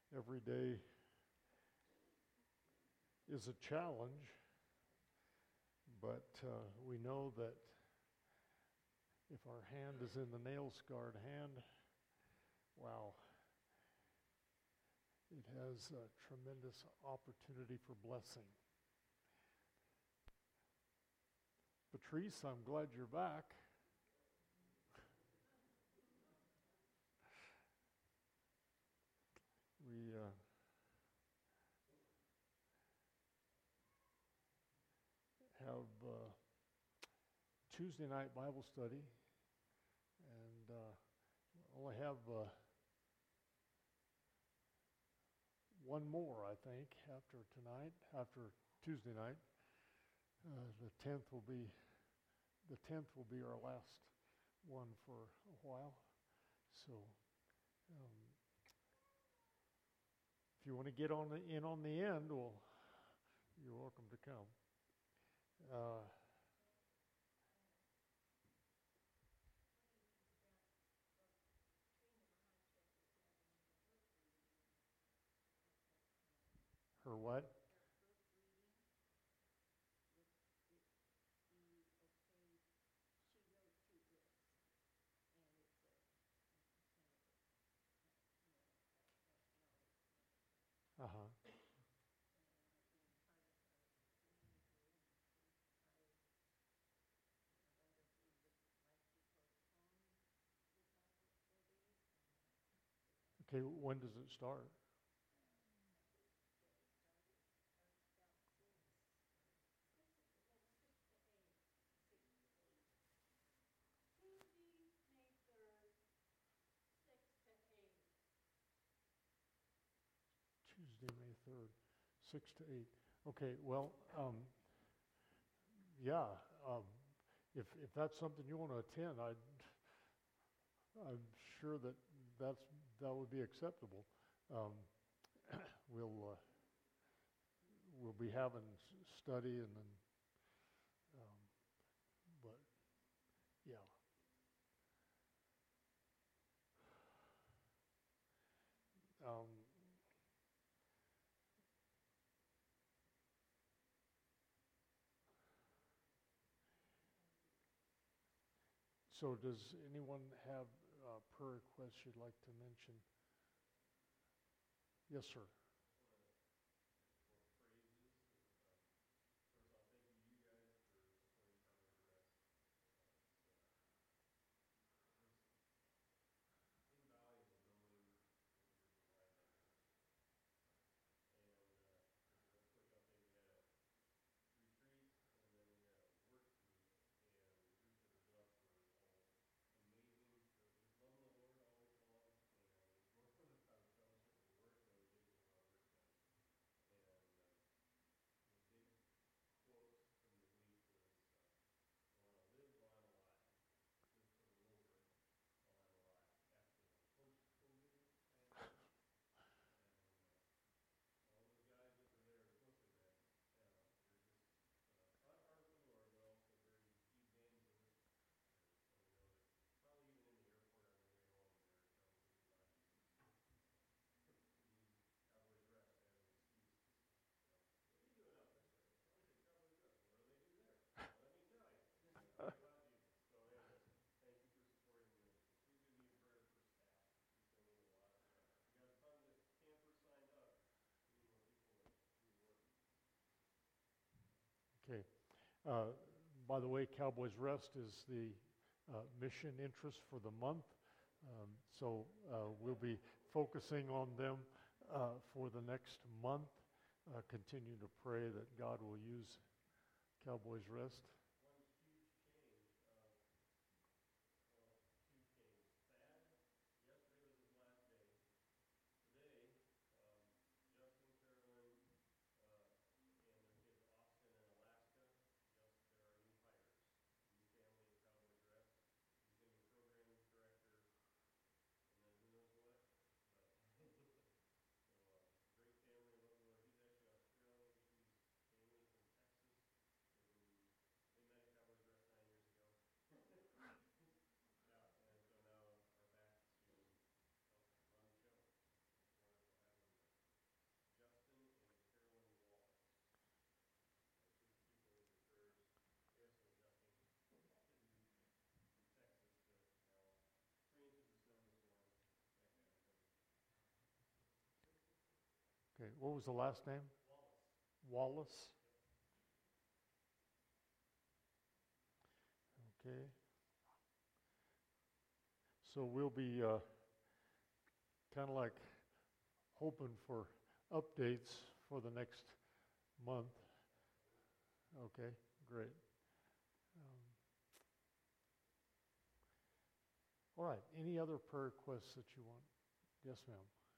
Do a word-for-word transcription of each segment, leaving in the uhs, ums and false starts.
Every day is a challenge, but uh, we know that if our hand is in the nail-scarred hand, wow, it has a tremendous opportunity for blessing. Patrice, I'm glad you're back. We uh, have uh, Tuesday night Bible study, and uh, only have uh, one more, I think, after tonight, after Tuesday night. Uh, the tenth will be the tenth will be our last one for a while. So, um, if you want to get on the, in on the end, well, you're welcome to come. Uh, her what? Uh-huh. Okay, when does it start? Tuesday, May third, six to eight. Okay, well, um, yeah, um, if if that's something you want to attend, I'd, I'm sure that that's that would be acceptable. Um, we'll uh, we'll be having s- study and then, um, but yeah. Um, so does anyone have uh, prayer requests you'd like to mention? Yes, sir. Okay. Uh, by the way, Cowboys Rest is the uh, mission interest for the month. Um, so uh, we'll be focusing on them uh, for the next month. Uh, continue to pray that God will use Cowboys Rest. Okay, what was the last name? Wallace. Okay. So we'll be uh, kind of like hoping for updates for the next month. Okay, great. Um, all right, any other prayer requests that you want? Yes, ma'am.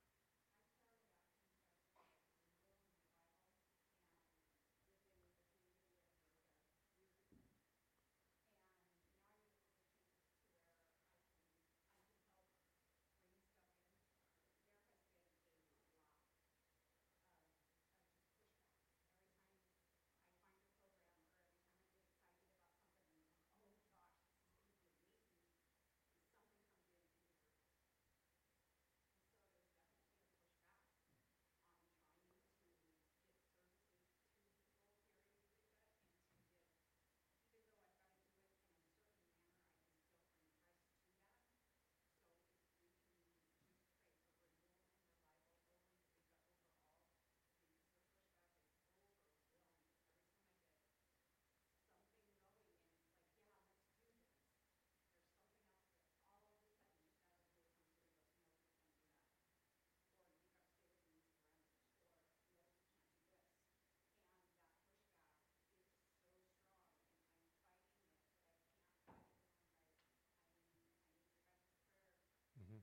Mm-hmm.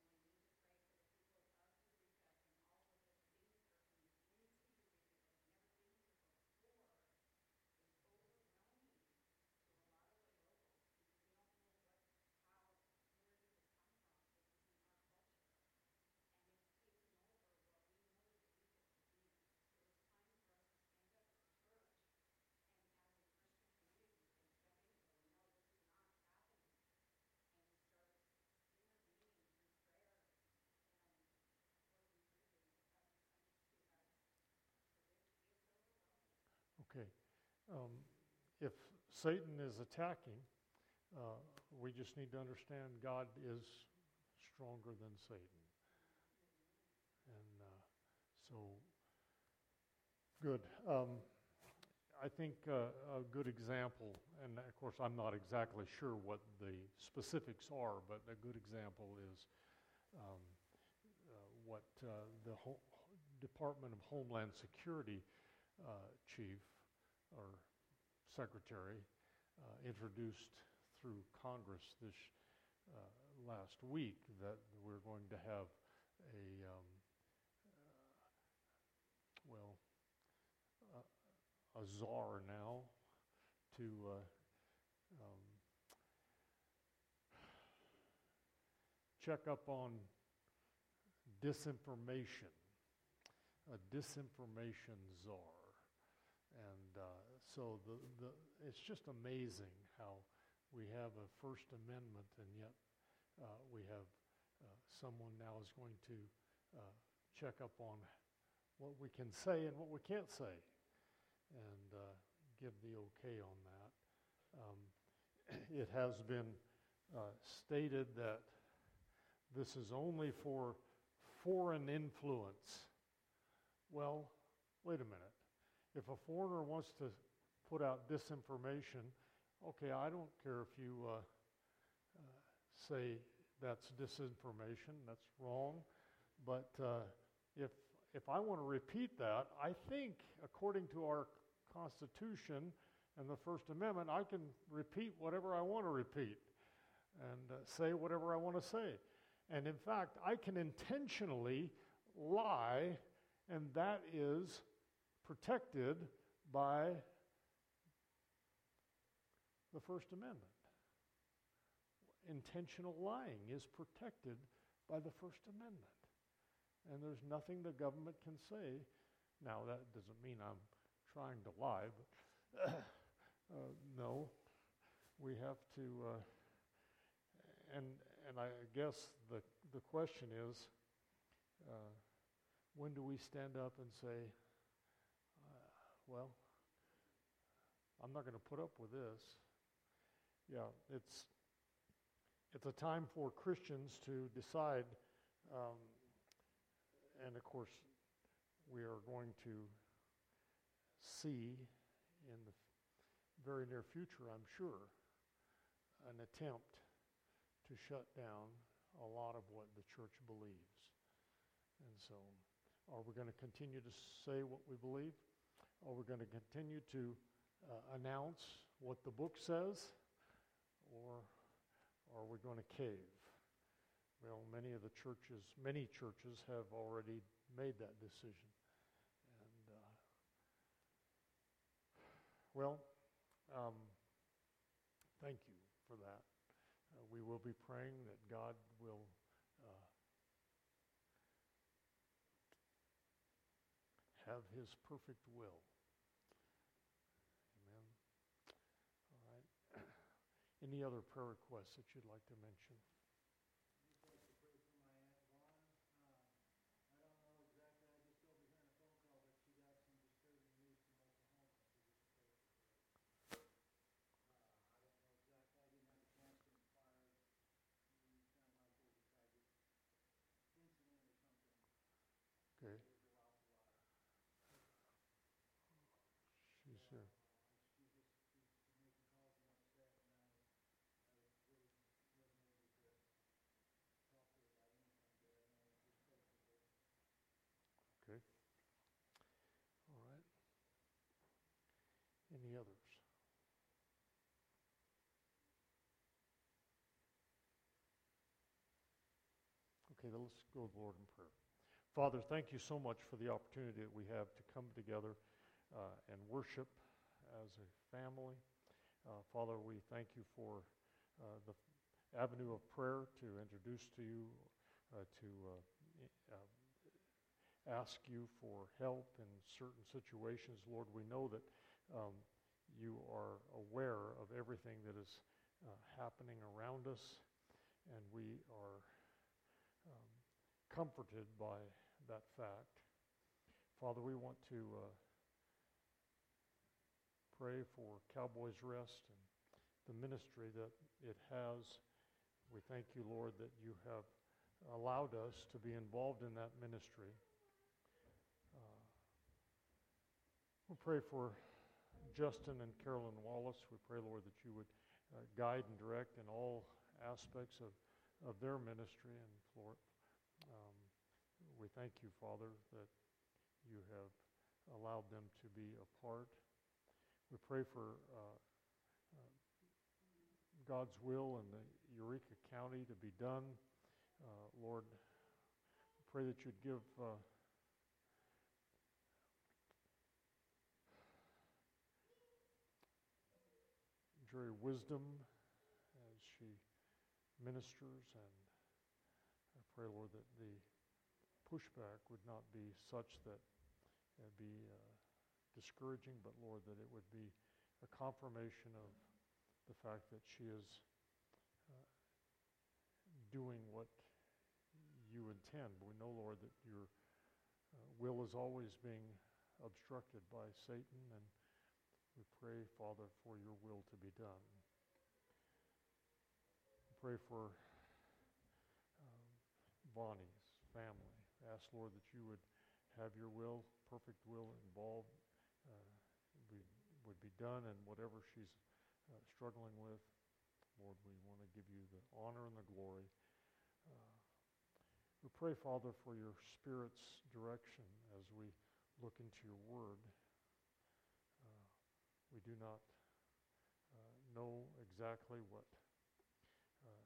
Okay. Um, if Satan is attacking, uh, we just need to understand God is stronger than Satan. And uh, so, good. Um, I think uh, a good example, and of course I'm not exactly sure what the specifics are, but a good example is um, uh, what uh, the Ho- Department of Homeland Security uh, chief or secretary uh, introduced through Congress this uh, last week, that we're going to have a, um, uh, well, uh, a czar now to uh, um, check up on disinformation, a disinformation czar. And uh, so the, the, it's just amazing how we have a First Amendment, and yet uh, we have uh, someone now is going to uh, check up on what we can say and what we can't say, and uh, give the okay on that. Um, it has been uh, stated that this is only for foreign influence. Well, wait a minute. If a foreigner wants to put out disinformation, okay, I don't care if you uh, uh, say that's disinformation, that's wrong, but uh, if if I want to repeat that, I think according to our Constitution and the First Amendment, I can repeat whatever I want to repeat and uh, say whatever I want to say. And in fact, I can intentionally lie, and that is protected by the First Amendment. Intentional lying is protected by the First Amendment. And there's nothing the government can say. Now, that doesn't mean I'm trying to lie, but uh, no, we have to, uh, and and I guess the the question is, uh, when do we stand up and say, uh, well, I'm not going to put up with this. Yeah, it's it's a time for Christians to decide, um, and of course, we are going to see in the very near future, I'm sure, an attempt to shut down a lot of what the church believes. And so, are we going to continue to say what we believe? Are we going to continue to uh, announce what the book says? Or are we going to cave? Well, many of the churches, many churches have already made that decision. And, uh, well, um, thank you for that. Uh, we will be praying that God will uh, have His perfect will. Amen. All right. Any other prayer requests that you'd like to mention? Okay. She's here. Okay. All right. Any others? Okay, then let's go to the Lord in prayer. Father, thank you so much for the opportunity that we have to come together uh, and worship as a family. Uh, Father, we thank you for uh, the avenue of prayer to introduce to you, uh, to uh, uh, ask you for help in certain situations. Lord, we know that um, you are aware of everything that is uh, happening around us, and we are um, comforted by that fact. Father, we want to uh, pray for Cowboys Rest and the ministry that it has. We thank you, Lord, that you have allowed us to be involved in that ministry. Uh, we pray for Justin and Carolyn Wallace. We pray, Lord, that you would uh, guide and direct in all aspects of, of their ministry. And Lord, um, we thank you, Father, that you have allowed them to be a part. We pray for uh, uh, God's will in the Eureka County to be done. Uh, Lord, we pray that you'd give uh, Jerry wisdom as she ministers, and I pray, Lord, that the pushback would not be such that it would be uh, discouraging, but Lord, that it would be a confirmation of the fact that she is uh, doing what you intend. We know, Lord, that your uh, will is always being obstructed by Satan, and we pray, Father, for your will to be done. We pray for um, Bonnie's family. Ask, Lord, that you would have your will, perfect will involved, uh, be, would be done in whatever she's uh, struggling with. Lord, we want to give you the honor and the glory. Uh, we pray, Father, for your Spirit's direction as we look into your word. Uh, we do not uh, know exactly what uh,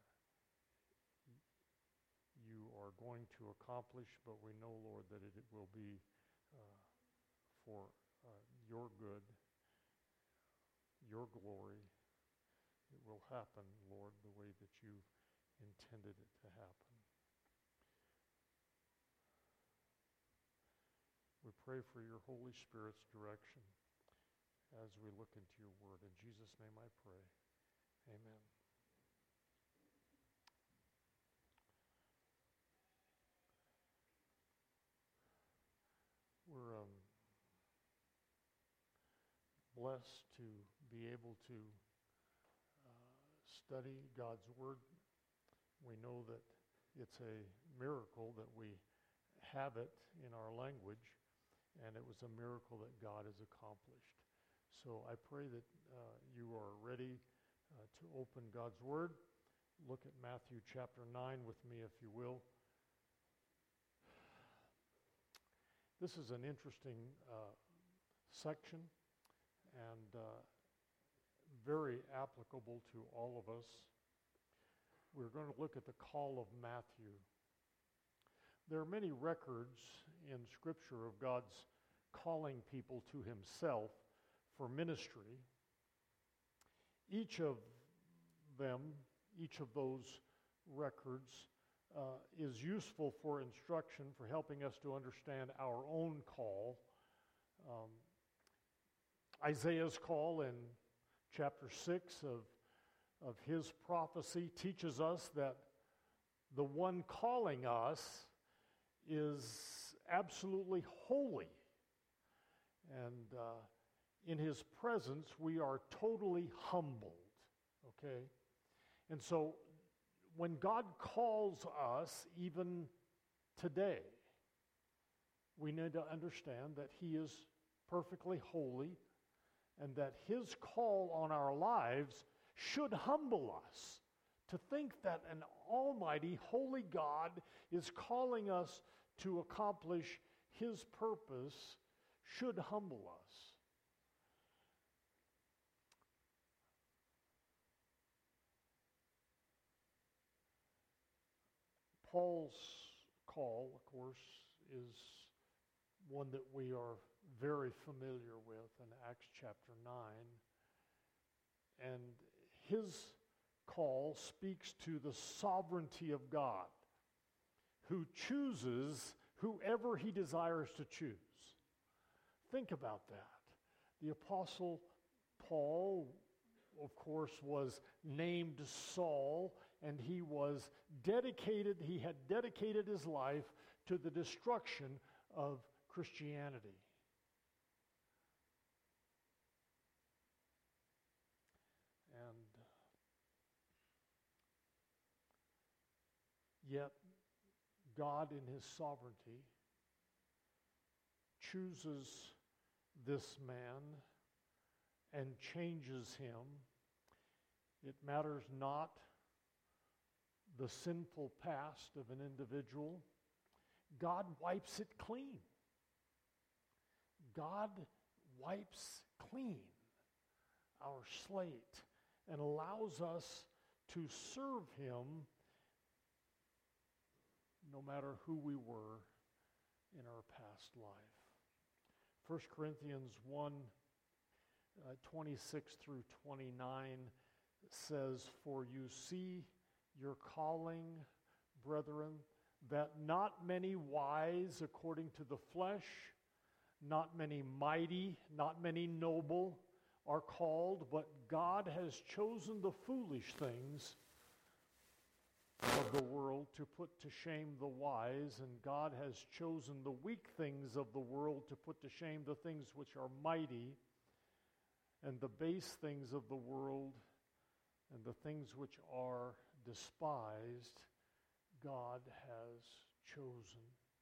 you are going to accomplish, but we know, Lord, that it, it will be uh, for uh, your good, your glory. It will happen, Lord, the way that you intended it to happen. We pray for your Holy Spirit's direction as we look into your word. In Jesus' name I pray. Amen. We're um, blessed to be able to uh, study God's Word. We know that it's a miracle that we have it in our language. and it was a miracle that God has accomplished. So I pray that uh, you are ready uh, to open God's Word. Look at Matthew chapter nine with me, if you will. This is an interesting uh, section and uh, very applicable to all of us. We're going to look at the call of Matthew. There are many records in Scripture of God's calling people to himself for ministry. Each of them, each of those records uh, is useful for instruction, for helping us to understand our own call. Um, Isaiah's call in chapter six of, of his prophecy teaches us that the one calling us is absolutely holy. And uh, in his presence, we are totally humbled, okay? And so when God calls us, even today, we need to understand that he is perfectly holy and that his call on our lives should humble us. To think that an almighty, holy God is calling us to accomplish his purpose should humble us. Paul's call, of course, is one that we are very familiar with in Acts chapter nine. And his call speaks to the sovereignty of God, who chooses whoever he desires to choose. Think about that. The Apostle Paul, of course, was named Saul, and he was dedicated, he had dedicated his life to the destruction of Christianity. And yet, God in his sovereignty chooses this man and changes him. It matters not the sinful past of an individual. God wipes it clean. God wipes clean our slate and allows us to serve him no matter who we were in our past life. First Corinthians one, uh, twenty-six through twenty-nine says, "For you see your calling, brethren, that not many wise according to the flesh, not many mighty, not many noble are called, but God has chosen the foolish things of the world to put to shame the wise, and God has chosen the weak things of the world to put to shame the things which are mighty, and the base things of the world, and the things which are despised, God has chosen.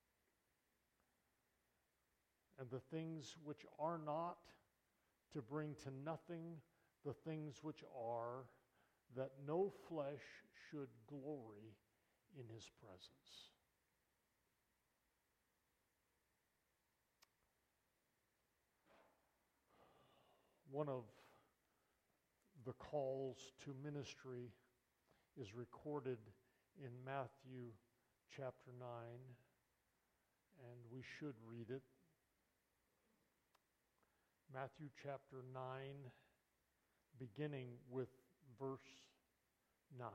And the things which are not, to bring to nothing the things which are, that no flesh should glory in his presence." One of the calls to ministry is recorded in Matthew chapter nine, and we should read it. Matthew chapter nine, beginning with verse nine.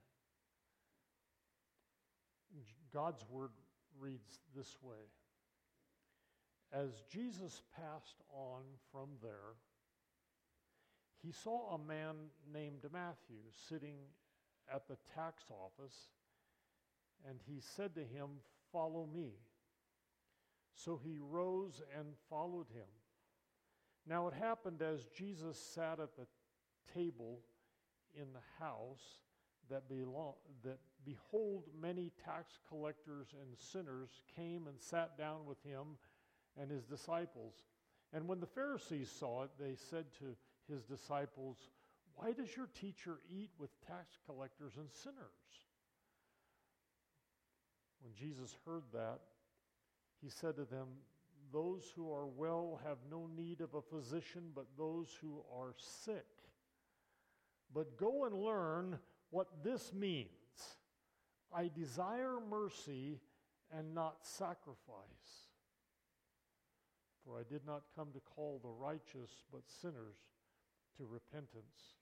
God's word reads this way: "As Jesus passed on from there, he saw a man named Matthew sitting at the tax office, and he said to him, 'Follow me.' So he rose and followed him. Now it happened as Jesus sat at the table in the house that, belong, that behold, many tax collectors and sinners came and sat down with him and his disciples. And when the Pharisees saw it, they said to his disciples, "Why does your teacher eat with tax collectors and sinners?" When Jesus heard that, he said to them, "Those who are well have no need of a physician, but those who are sick. But go and learn what this means. I desire mercy and not sacrifice. For I did not come to call the righteous, but sinners to repentance."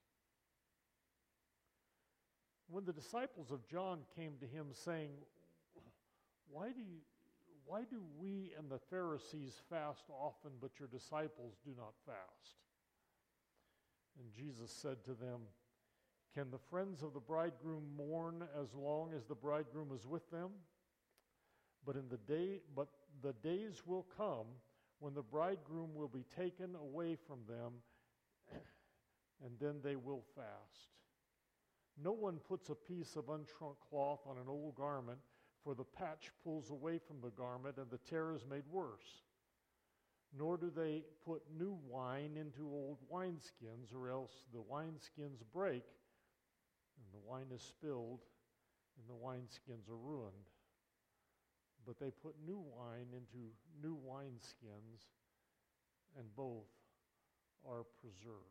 When the disciples of John came to him saying, Why do you, why do we and the Pharisees fast often, but your disciples do not fast? And Jesus said to them, "Can the friends of the bridegroom mourn as long as the bridegroom is with them? But in the day, but the days will come when the bridegroom will be taken away from them, and then they will fast. No one puts a piece of unshrunk cloth on an old garment, for the patch pulls away from the garment, and the tear is made worse. Nor do they put new wine into old wineskins, or else the wineskins break, and the wine is spilled, and the wineskins are ruined. But they put new wine into new wineskins, and both are preserved."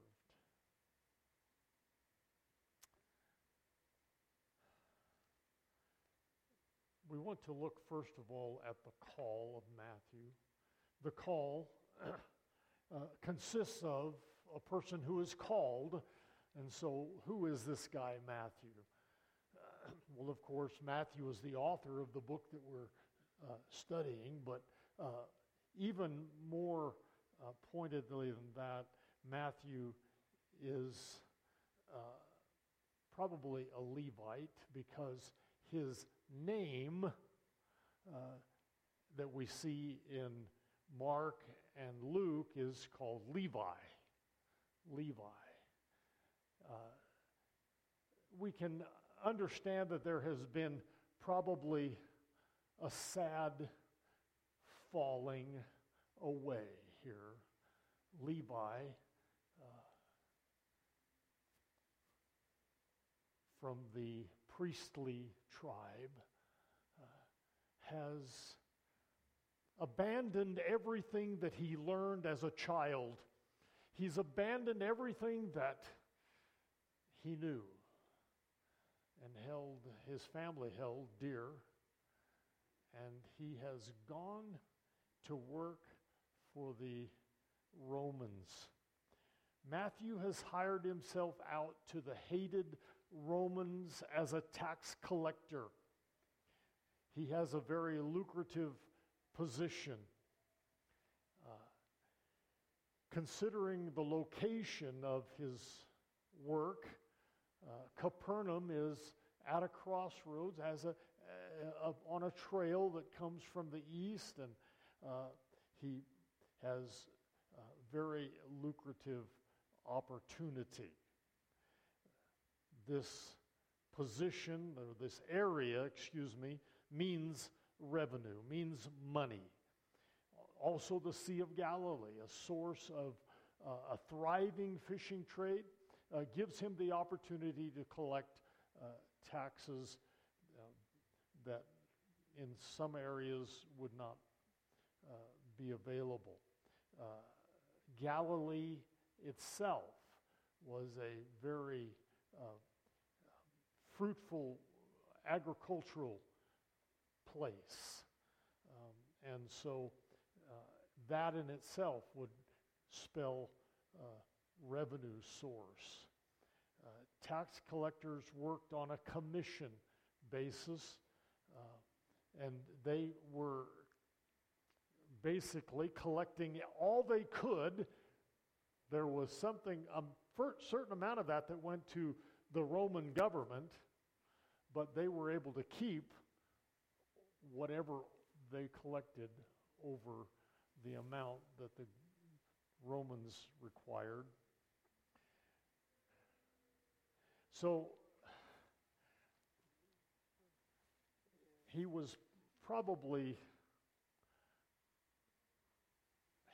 We want to look first of all at the call of Matthew. The call uh, consists of a person who is called, and so who is this guy Matthew? Uh, well, of course, Matthew is the author of the book that we're uh, studying, but uh, even more uh, pointedly than that, Matthew is uh, probably a Levite, because his name uh, that we see in Mark and Luke is called Levi. Levi. Uh, we can understand that there has been probably a sad falling away here. Levi, uh, from the priestly tribe, uh, has abandoned everything that he learned as a child. He's abandoned everything that he knew and held, his family held dear, and he has gone to work for the Romans. Matthew has hired himself out to the hated Romans as a tax collector. He has a very lucrative position. Uh, considering the location of his work, uh, Capernaum is at a crossroads, as a, uh, on a trail that comes from the east, and uh, he has a very lucrative opportunity. This position, or this area, excuse me, means revenue, means money. Also the Sea of Galilee, a source of uh, a thriving fishing trade, uh, gives him the opportunity to collect uh, taxes uh, that in some areas would not uh, be available. Uh, Galilee itself was a very uh, fruitful agricultural place. Um, and so uh, that in itself would spell uh, revenue source. Uh, tax collectors worked on a commission basis, uh, and they were basically collecting all they could. There was something, a certain amount of that that went to the Roman government, but they were able to keep whatever they collected over the amount that the Romans required. So he was probably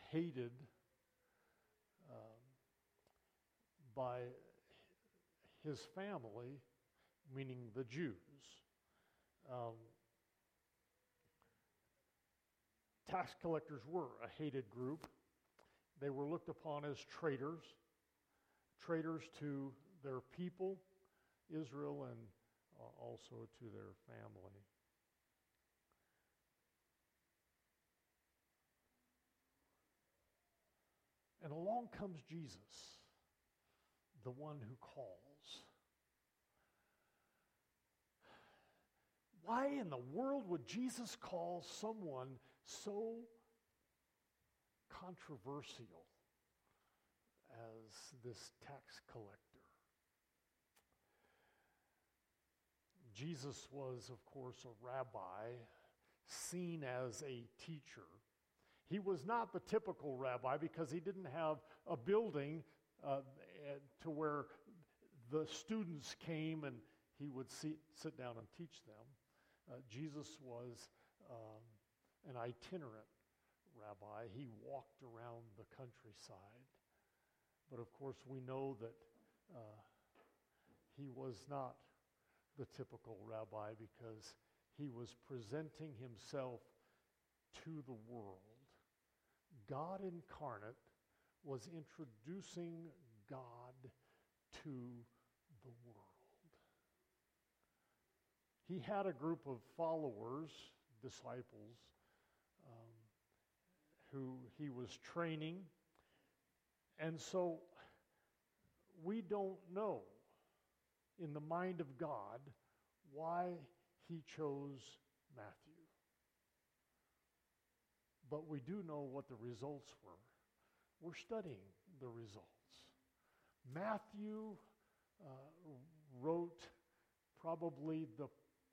hated um, by his family, meaning the Jews. Um, tax collectors were a hated group. They were looked upon as traitors, traitors to their people, Israel, and uh, also to their family. And along comes Jesus, the one who calls. Why in the world would Jesus call someone so controversial as this tax collector? Jesus was, of course, a rabbi, seen as a teacher. He was not the typical rabbi because he didn't have a building uh, to where the students came and he would sit, sit down and teach them. Uh, Jesus was um, an itinerant rabbi. He walked around the countryside. But of course, we know that uh, he was not the typical rabbi because he was presenting himself to the world. God incarnate was introducing God to the world. He had a group of followers, disciples, um, who he was training. And so we don't know in the mind of God why he chose Matthew. But we do know what the results were. We're studying the results. Matthew uh, wrote probably the,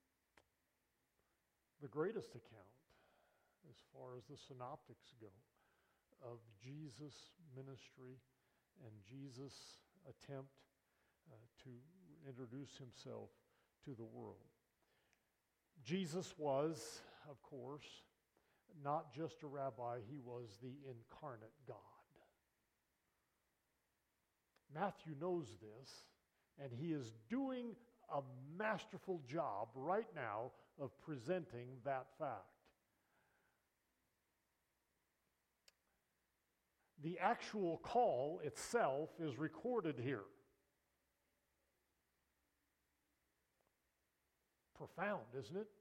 the greatest account, as far as the synoptics go, of Jesus' ministry and Jesus' attempt uh, to introduce himself to the world. Jesus was, of course, not just a rabbi, he was the incarnate God. Matthew knows this, and he is doing a masterful job right now of presenting that fact. The actual call itself is recorded here. Profound, isn't it?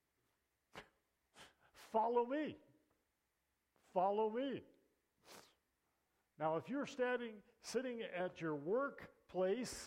Follow me. Follow me. Now, if you're standing, sitting at your workplace,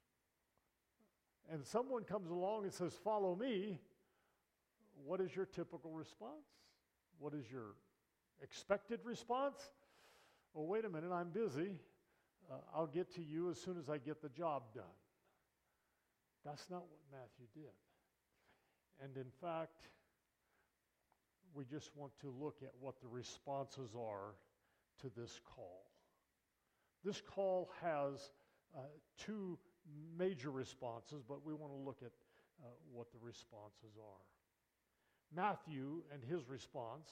and someone comes along and says, "Follow me," what is your typical response? What is your expected response? Well, wait a minute, I'm busy. Uh, I'll get to you as soon as I get the job done. That's not what Matthew did. And in fact, we just want to look at what the responses are to this call. This call has uh, two major responses, but we want to look at uh, what the responses are. Matthew and his response,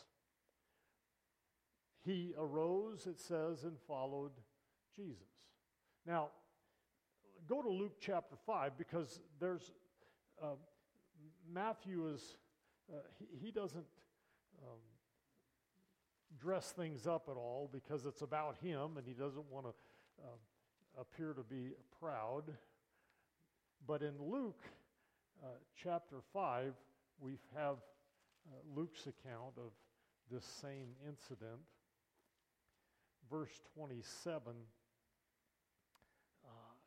he arose, it says, and followed Jesus. Now, go to Luke chapter five, because there's, uh, Matthew is, uh, he, he doesn't um, dress things up at all because it's about him and he doesn't want to uh, appear to be proud. But in Luke uh, chapter five, we have uh, Luke's account of this same incident. Verse twenty-seven, uh,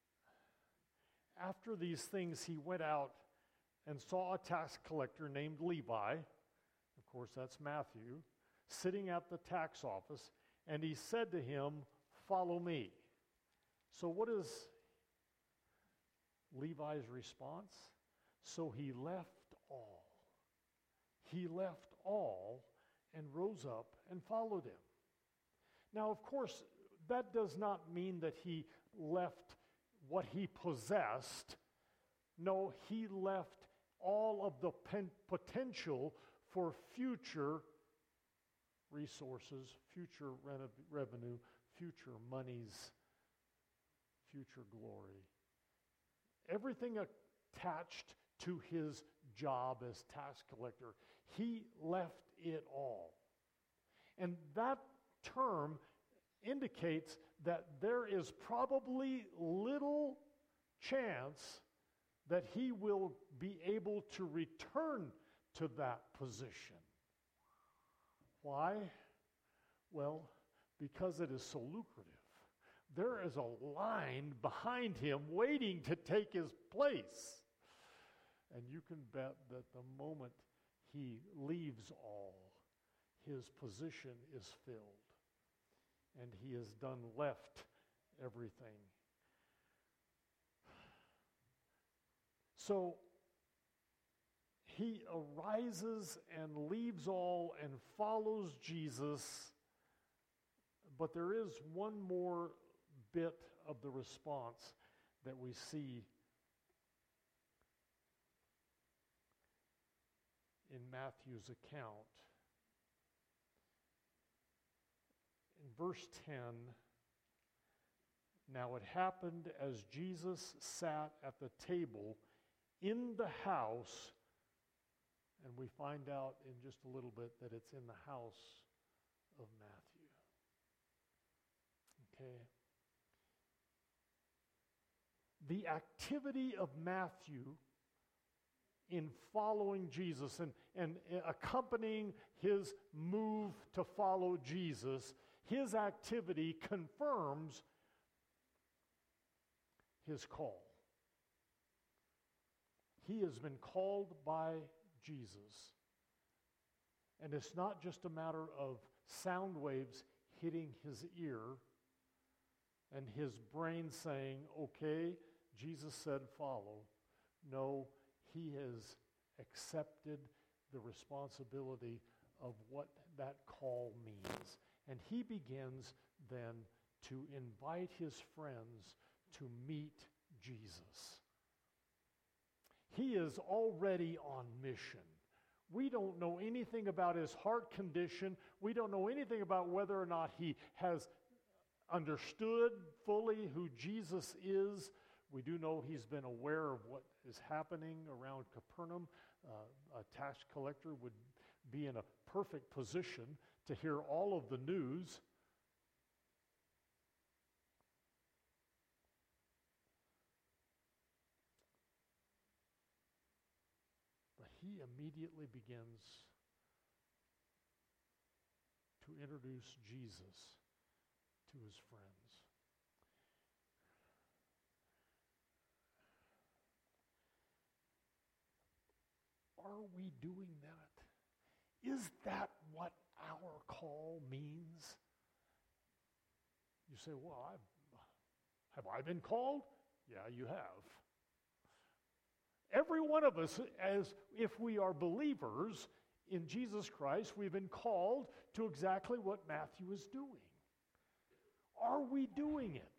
after these things he went out and saw a tax collector named Levi, of course that's Matthew, sitting at the tax office, and he said to him, "Follow me." So what is Levi's response? So he left all. He left all and rose up and followed him. Now, of course, that does not mean that he left what he possessed. No, he left all of the pen- potential for future resources, future reno- revenue, future monies, future glory. Everything attached to his job as tax collector, he left it all. And that term indicates that there is probably little chance that he will be able to return to that position. Why? Well, because it is so lucrative. There is a line behind him waiting to take his place. And you can bet that the moment he leaves all, his position is filled. And he has done left everything. So he arises and leaves all and follows Jesus. But there is one more bit of the response that we see in Matthew's account. In verse ten, now it happened as Jesus sat at the table in the house, and we find out in just a little bit that it's in the house of Matthew. Okay. The activity of Matthew in following Jesus and, and accompanying his move to follow Jesus, his activity confirms his call. He has been called by Jesus. And it's not just a matter of sound waves hitting his ear and his brain saying, okay, Jesus said follow. No, he has accepted the responsibility of what that call means. And he begins then to invite his friends to meet Jesus. He is already on mission. We don't know anything about his heart condition. We don't know anything about whether or not he has understood fully who Jesus is. We do know he's been aware of what is happening around Capernaum. Uh, a tax collector would be in a perfect position to hear all of the news. But he immediately begins to introduce Jesus to his friends. Are we doing that? Is that what our call means? You say, well, I've, have I been called? Yeah, you have. Every one of us, as if we are believers in Jesus Christ, we've been called to exactly what Matthew is doing. Are we doing it?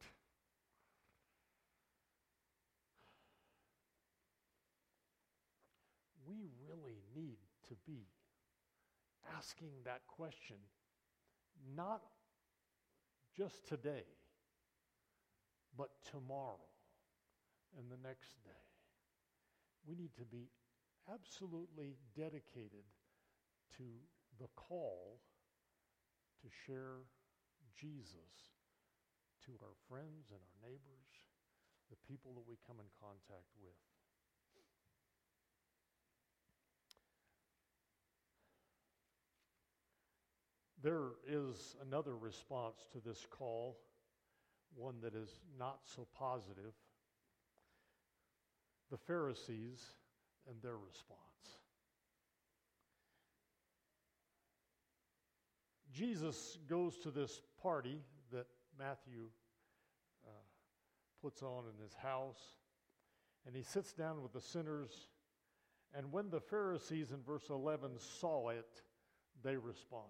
We really need to be asking that question, not just today, but tomorrow and the next day. We need to be absolutely dedicated to the call to share Jesus to our friends and our neighbors, the people that we come in contact with. There is another response to this call, one that is not so positive. The Pharisees and their response. Jesus goes to this party that Matthew uh, puts on in his house, and he sits down with the sinners, and when the Pharisees in verse eleven saw it, they responded.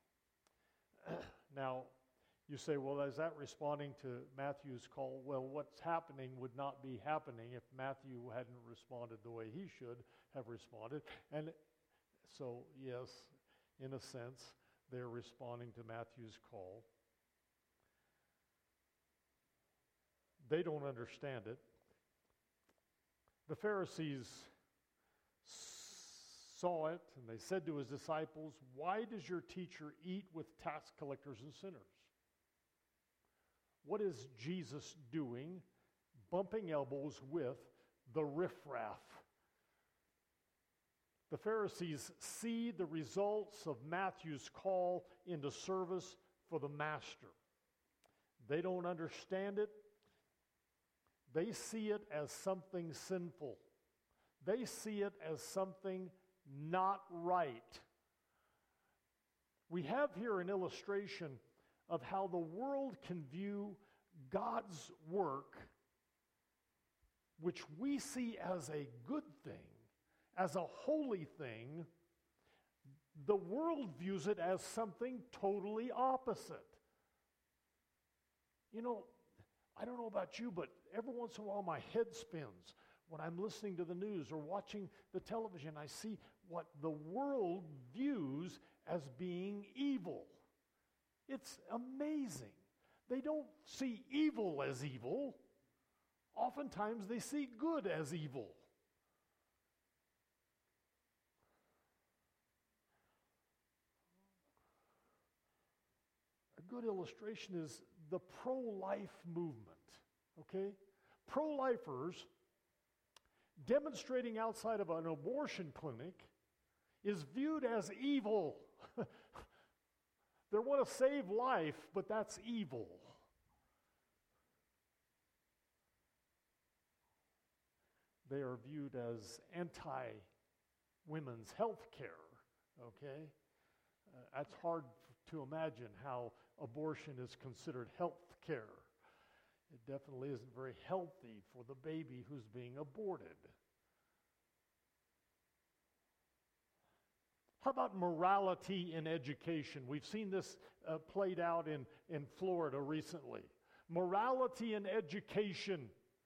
Now, you say, well, is that responding to Matthew's call? Well, what's happening would not be happening if Matthew hadn't responded the way he should have responded. And so, yes, in a sense, they're responding to Matthew's call. They don't understand it. The Pharisees saw it, and they said to his disciples, "Why does your teacher eat with tax collectors and sinners?" What is Jesus doing, bumping elbows with the riffraff? The Pharisees see the results of Matthew's call into service for the master. They don't understand it. They see it as something sinful. They see it as something not right. We have here an illustration of how the world can view God's work, which we see as a good thing, as a holy thing. The world views it as something totally opposite. You know, I don't know about you, but every once in a while my head spins when I'm listening to the news or watching the television. I see what the world views as being evil. It's amazing. They don't see evil as evil. Oftentimes they see good as evil. A good illustration is the pro-life movement, okay? Pro-lifers demonstrating outside of an abortion clinic is viewed as evil. They want to save life, but that's evil. They are viewed as anti-women's health care, okay? Uh, that's hard f- to imagine how abortion is considered health care. It definitely isn't very healthy for the baby who's being aborted. How about morality in education? We've seen this uh, played out in, in Florida recently. Morality in education.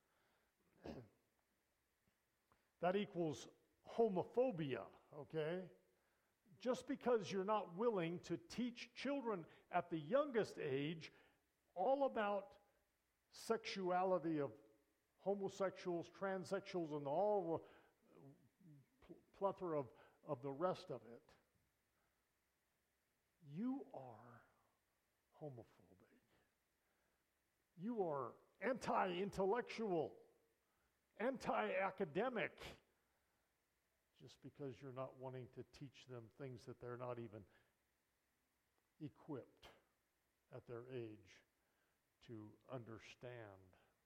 That equals homophobia, okay? Just because you're not willing to teach children at the youngest age all about sexuality of homosexuals, transsexuals, and all the plethora of, of the rest of it, you are homophobic. You are anti-intellectual, anti-academic, just because you're not wanting to teach them things that they're not even equipped at their age to understand.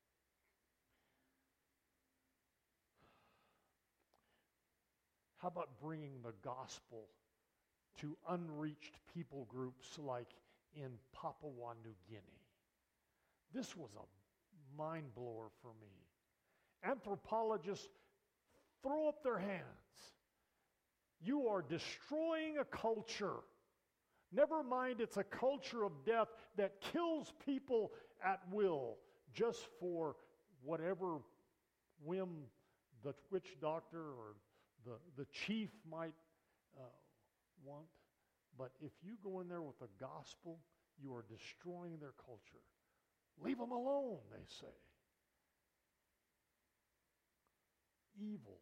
How about bringing the gospel to unreached people groups like in Papua New Guinea? This was a mind blower for me. Anthropologists throw up their hands. You are destroying a culture. Never mind, it's a culture of death that kills people at will just for whatever whim the witch doctor or the, the chief might uh, want. But if you go in there with the gospel, you are destroying their culture. Leave them alone, they say. Evil.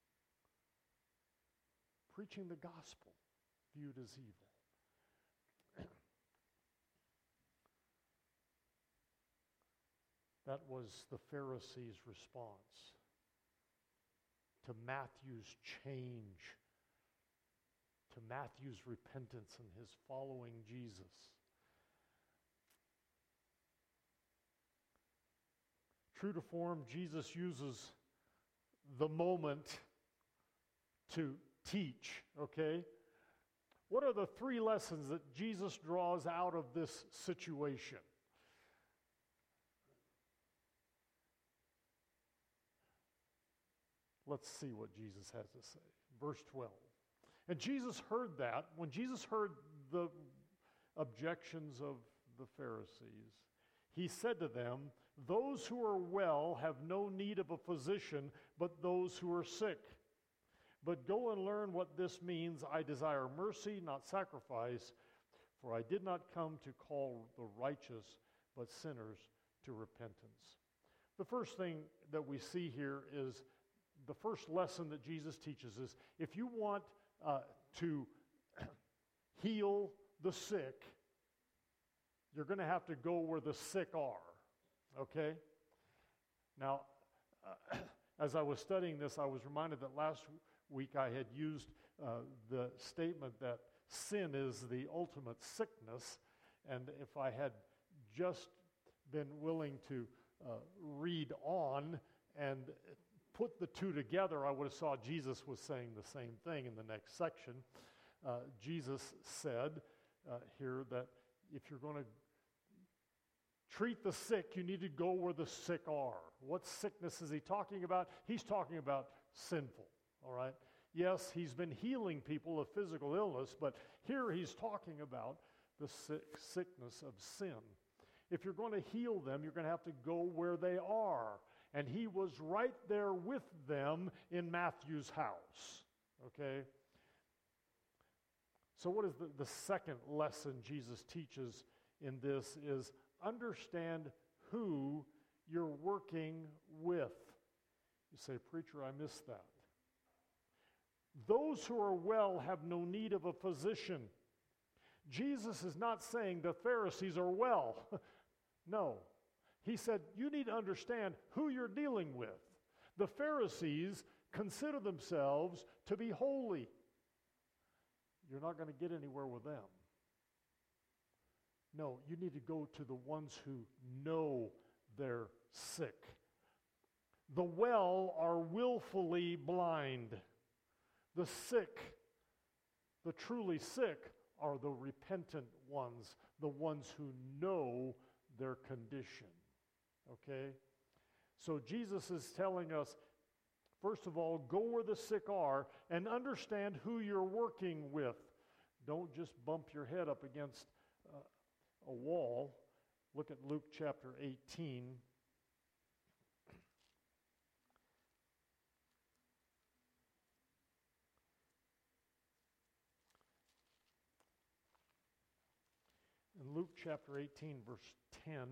Preaching the gospel viewed as evil. That was the Pharisees' response to Matthew's change, to Matthew's repentance and his following Jesus. True to form, Jesus uses the moment to teach, okay? What are the three lessons that Jesus draws out of this situation? Let's see what Jesus has to say. Verse twelve. And Jesus heard that. When Jesus heard the objections of the Pharisees, he said to them, "Those who are well have no need of a physician, but those who are sick. But go and learn what this means. I desire mercy, not sacrifice, For I did not come to call the righteous, but sinners to repentance. The first thing that we see here is the first lesson that Jesus teaches is if you want uh, to heal the sick, you're going to have to go where the sick are, okay? Now, uh, as I was studying this, I was reminded that last week I had used uh, the statement that sin is the ultimate sickness, and if I had just been willing to uh, read on and put the two together, I would have saw Jesus was saying the same thing in the next section. Uh, Jesus said uh, here that if you're going to treat the sick, you need to go where the sick are. What sickness is he talking about? He's talking about sinful, all right? Yes, he's been healing people of physical illness, but here he's talking about the sick, sickness of sin. If you're going to heal them, you're going to have to go where they are. And he was right there with them in Matthew's house, okay? So what is the, the second lesson Jesus teaches in this is understand who you're working with. You say, preacher, I missed that. Those who are well have no need of a physician. Jesus is not saying the Pharisees are well. No. He said, you need to understand who you're dealing with. The Pharisees consider themselves to be holy. You're not going to get anywhere with them. No, you need to go to the ones who know they're sick. The well are willfully blind. The sick, the truly sick, are the repentant ones, the ones who know their condition. Okay? So Jesus is telling us, first of all, go where the sick are and understand who you're working with. Don't just bump your head up against uh, a wall. Look at Luke chapter eighteen. In Luke chapter eighteen, verse ten,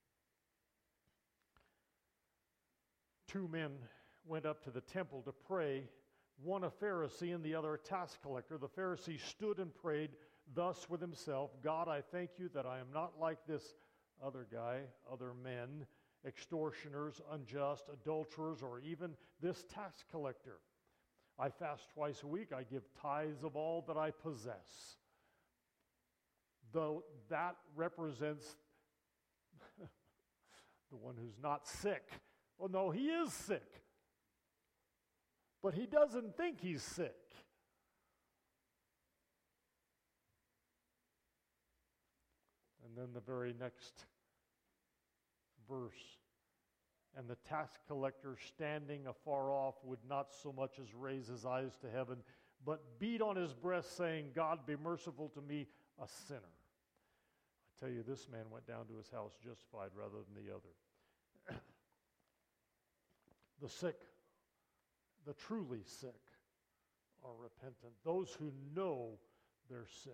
two men went up to the temple to pray, one a Pharisee and the other a tax collector. The Pharisee stood and prayed thus with himself, God, I thank you that I am not like this other guy, other men, extortioners, unjust, adulterers, or even this tax collector. I fast twice a week. I give tithes of all that I possess. Though that represents the one who's not sick. Well, no, he is sick. But he doesn't think he's sick. And then the very next verse. And the tax collector, standing afar off, would not so much as raise his eyes to heaven, but beat on his breast, saying, God, be merciful to me, a sinner. I tell you, this man went down to his house justified rather than the other. The sick, the truly sick, are repentant. Those who know they're sick.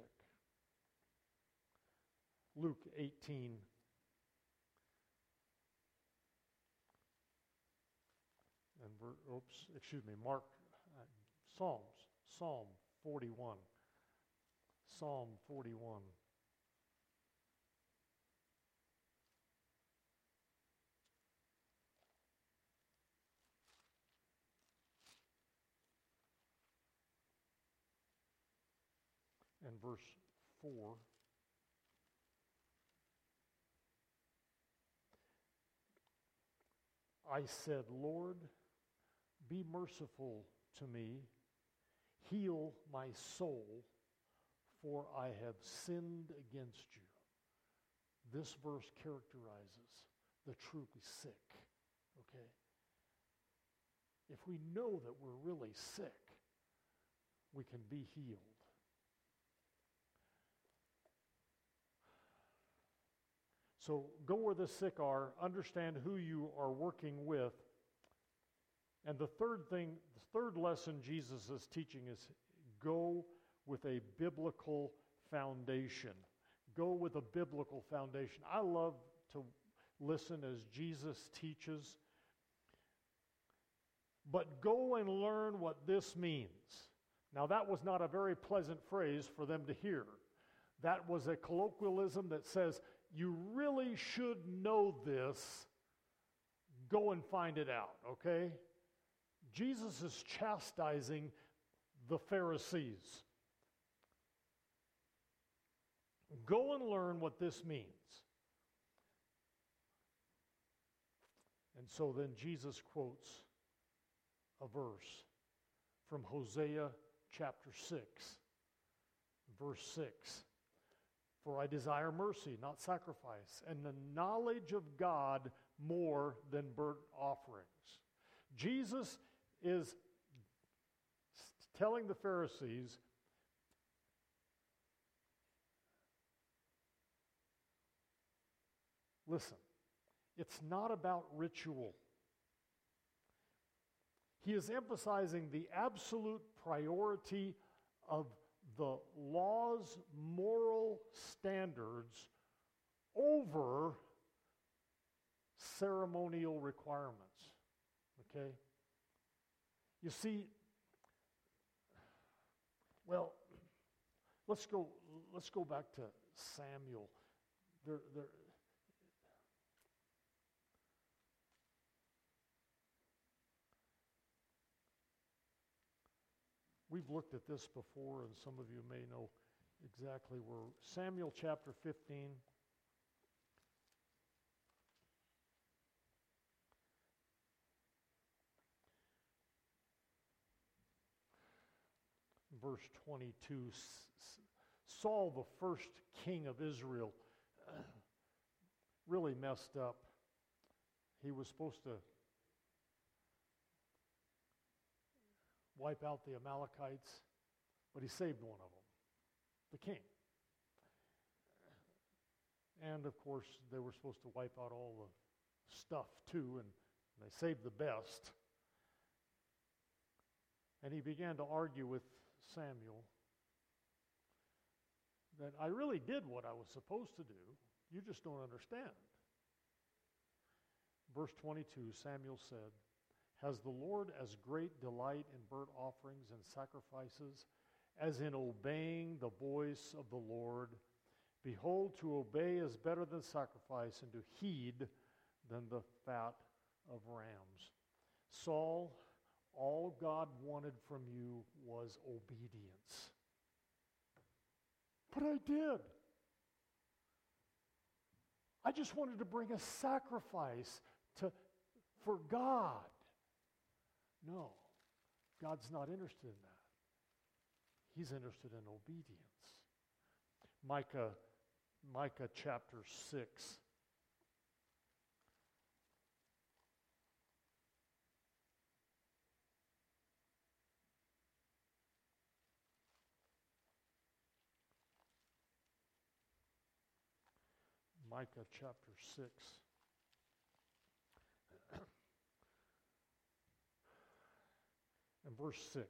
Luke eighteen. And we're, oops, excuse me, Mark, uh, Psalms, Psalm forty-one. Psalm forty-one. And verse four. I said, Lord, be merciful to me, heal my soul, for I have sinned against you. This verse characterizes the truly sick, okay? If we know that we're really sick, we can be healed. So go where the sick are, understand who you are working with. And the third thing, the third lesson Jesus is teaching is go with a biblical foundation. go with a biblical foundation. I love to listen as Jesus teaches. But go and learn what this means. Now, that was not a very pleasant phrase for them to hear. That was a colloquialism that says, you really should know this. Go and find it out, okay? Jesus is chastising the Pharisees. Go and learn what this means. And so then Jesus quotes a verse from Hosea chapter six, verse six. For I desire mercy, not sacrifice, and the knowledge of God more than burnt offerings. Jesus is telling the Pharisees, listen, it's not about ritual. He is emphasizing the absolute priority of the law's moral standards over ceremonial requirements. Okay? You see, well, let's go let's go back to Samuel. There, there, We've looked at this before, and some of you may know exactly where. Samuel chapter fifteen. Verse twenty-two. Saul, the first king of Israel, really messed up. He was supposed to wipe out the Amalekites, but he saved one of them, the king. And of course, they were supposed to wipe out all the stuff too, and they saved the best. And he began to argue with Samuel that I really did what I was supposed to do. You just don't understand. Verse twenty-two, Samuel said, has the Lord as great delight in burnt offerings and sacrifices as in obeying the voice of the Lord? Behold, to obey is better than sacrifice, and to heed than the fat of rams. Saul, all God wanted from you was obedience. But I did. I just wanted to bring a sacrifice to, for God. No, God's not interested in that. He's interested in obedience. Micah, Micah chapter six. Micah chapter six. And verse six.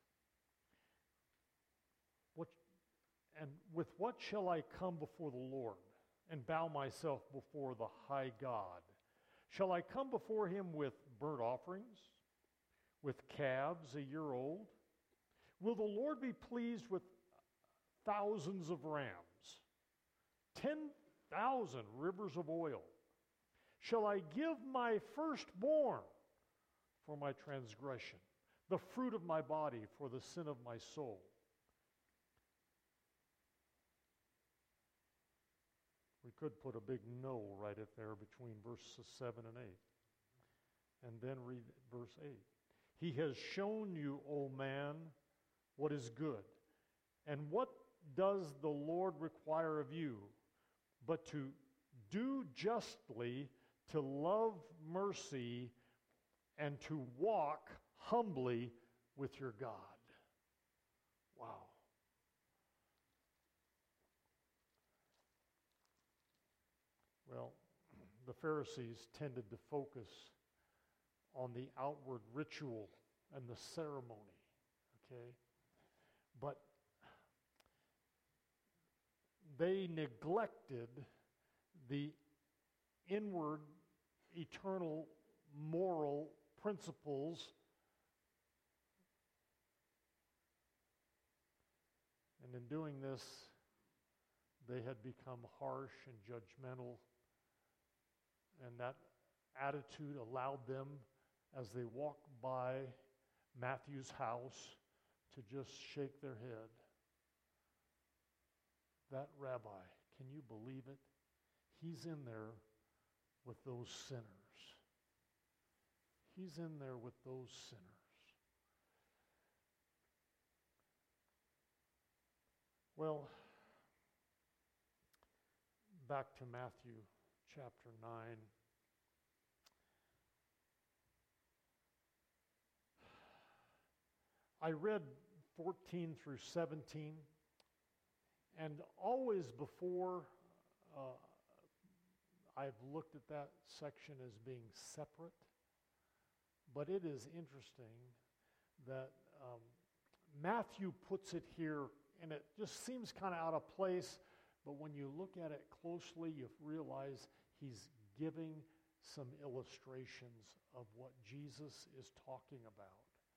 What, and with what shall I come before the Lord and bow myself before the high God? Shall I come before him with burnt offerings, with calves a year old? Will the Lord be pleased with thousands of rams, ten thousand rivers of oil? Shall I give my firstborn for my transgression, the fruit of my body for the sin of my soul? We could put a big no right up there between verses seven and eight. And then read verse eight. He has shown you, O man, what is good. And what does the Lord require of you? But to do justly, to love mercy, and to walk humbly with your God. Wow. Well, the Pharisees tended to focus on the outward ritual and the ceremony, okay? But they neglected the inward, eternal, moral principles. And in doing this, they had become harsh and judgmental, and that attitude allowed them, as they walked by Matthew's house, to just shake their head. That rabbi, can you believe it? He's in there with those sinners. He's in there with those sinners. Well, back to Matthew chapter nine. I read fourteen through seventeen, and always before uh, I've looked at that section as being separate, but it is interesting that um, Matthew puts it here, and it just seems kind of out of place, but when you look at it closely, you realize he's giving some illustrations of what Jesus is talking about.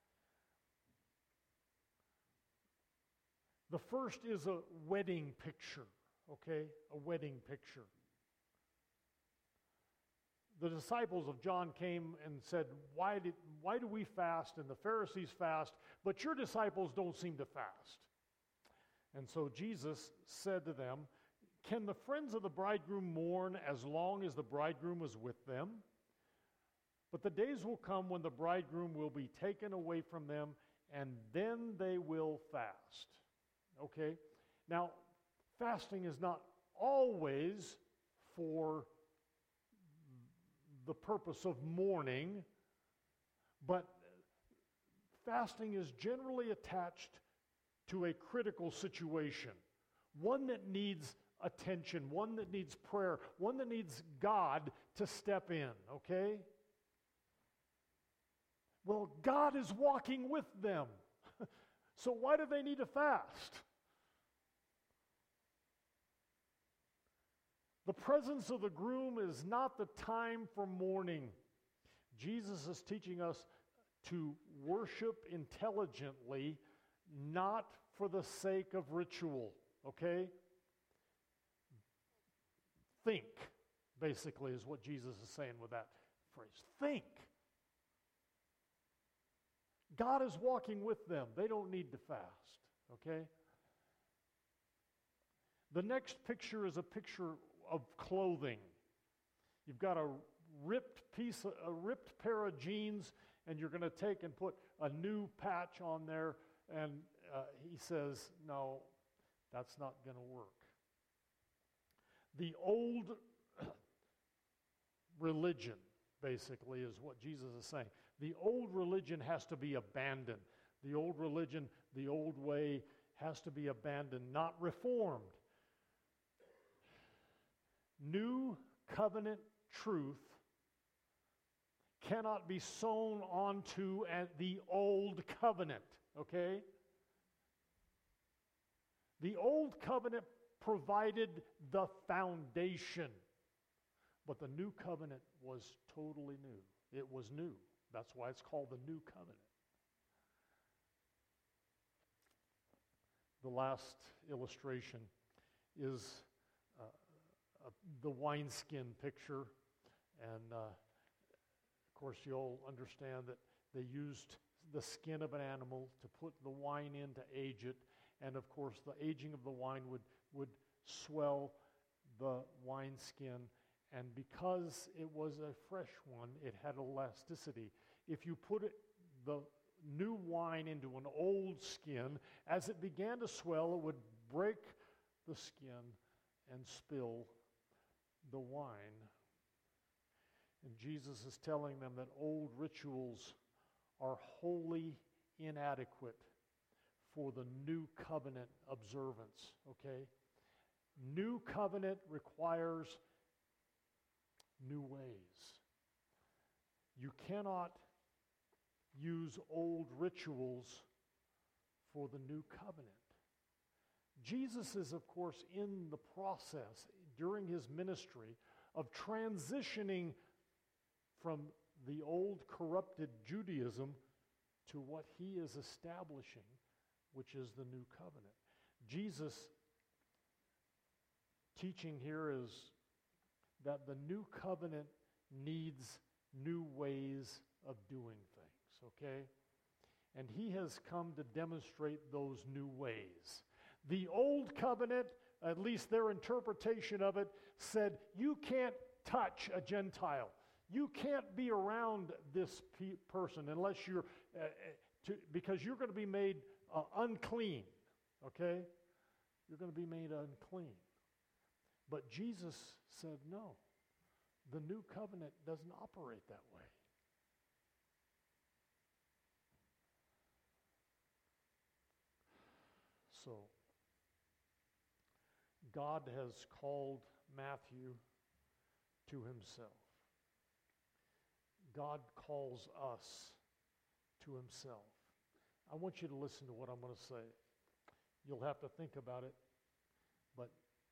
The first is a wedding picture, okay? A wedding picture. The disciples of John came and said, why, did, why do we fast and the Pharisees fast, but your disciples don't seem to fast? And so Jesus said to them, can the friends of the bridegroom mourn as long as the bridegroom is with them? But the days will come when the bridegroom will be taken away from them, and then they will fast. Okay? Now, fasting is not always for the purpose of mourning, but fasting is generally attached to a critical situation, one that needs attention, one that needs prayer, one that needs God to step in, okay? Well, God is walking with them, so why do they need to fast? The presence of the groom is not the time for mourning. Jesus is teaching us to worship intelligently, not for the sake of ritual, okay? Think, basically, is what Jesus is saying with that phrase. Think. God is walking with them. They don't need to fast, okay? The next picture is a picture of clothing. You've got a ripped piece, a ripped pair of jeans, and you're going to take and put a new patch on there, and uh, he says, no, that's not going to work. The old religion, basically, is what Jesus is saying. The old religion has to be abandoned. The old religion, the old way has to be abandoned, not reformed. New covenant truth cannot be sewn onto the old covenant, okay? The old covenant provided the foundation, but the new covenant was totally new. It was new. That's why it's called the new covenant. The last illustration is uh, uh, the wineskin picture, and uh, of course you'll understand that they used the skin of an animal to put the wine in to age it, and of course the aging of the wine would, would swell the wineskin, and because it was a fresh one, it had elasticity. If you put it, the new wine into an old skin, as it began to swell, it would break the skin and spill the wine. And Jesus is telling them that old rituals are wholly inadequate for the new covenant observance, okay? New covenant requires new ways. You cannot use old rituals for the new covenant. Jesus is, of course, in the process during his ministry of transitioning from the old corrupted Judaism to what he is establishing, which is the new covenant. Jesus' teaching here is that the new covenant needs new ways of doing things, okay? And he has come to demonstrate those new ways. The old covenant, at least their interpretation of it, said you can't touch a Gentile. You can't be around this pe- person unless you're, uh, to, because you're going to be made uh, unclean, okay? You're going to be made unclean. But Jesus said, no, the new covenant doesn't operate that way. So, God has called Matthew to himself. God calls us to himself. I want you to listen to what I'm going to say. You'll have to think about it, but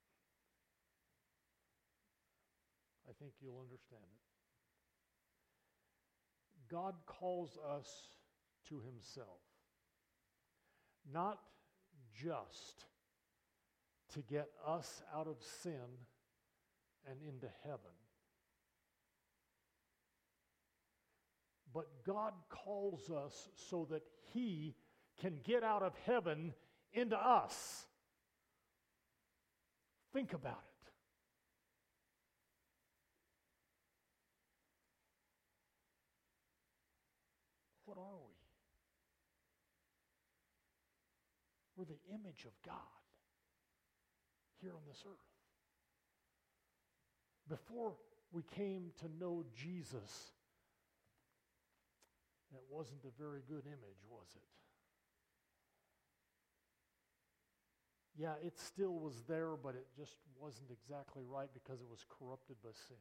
I think you'll understand it. God calls us to himself, not just to get us out of sin and into heaven, but God calls us so that he can get out of heaven into us. Think about it. What are we? We're the image of God here on this earth. Before we came to know Jesus, it wasn't a very good image, was it? Yeah, it still was there, but it just wasn't exactly right because it was corrupted by sin.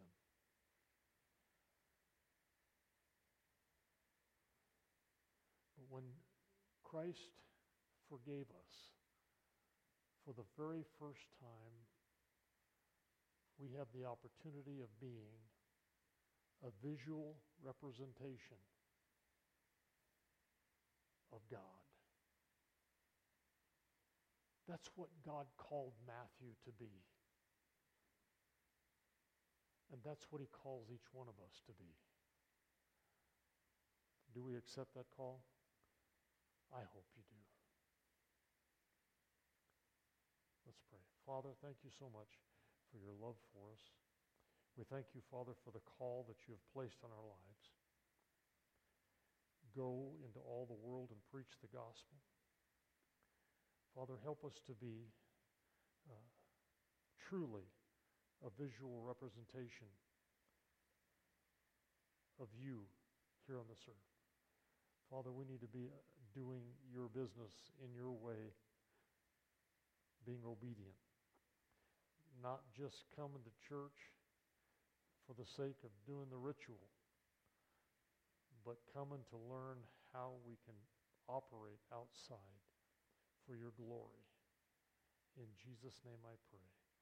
But when Christ forgave us, for the very first time, we have the opportunity of being a visual representation of God. That's what God called Matthew to be. And that's what he calls each one of us to be. Do we accept that call? I hope you do. Let's pray. Father, thank you so much for your love for us. We thank you, Father, for the call that you have placed on our lives. Go into all the world and preach the gospel. Father, help us to be uh, truly a visual representation of you here on this earth. Father, we need to be doing your business in your way, being obedient, not just coming to church for the sake of doing the ritual, but coming to learn how we can operate outside for your glory. In Jesus' name I pray.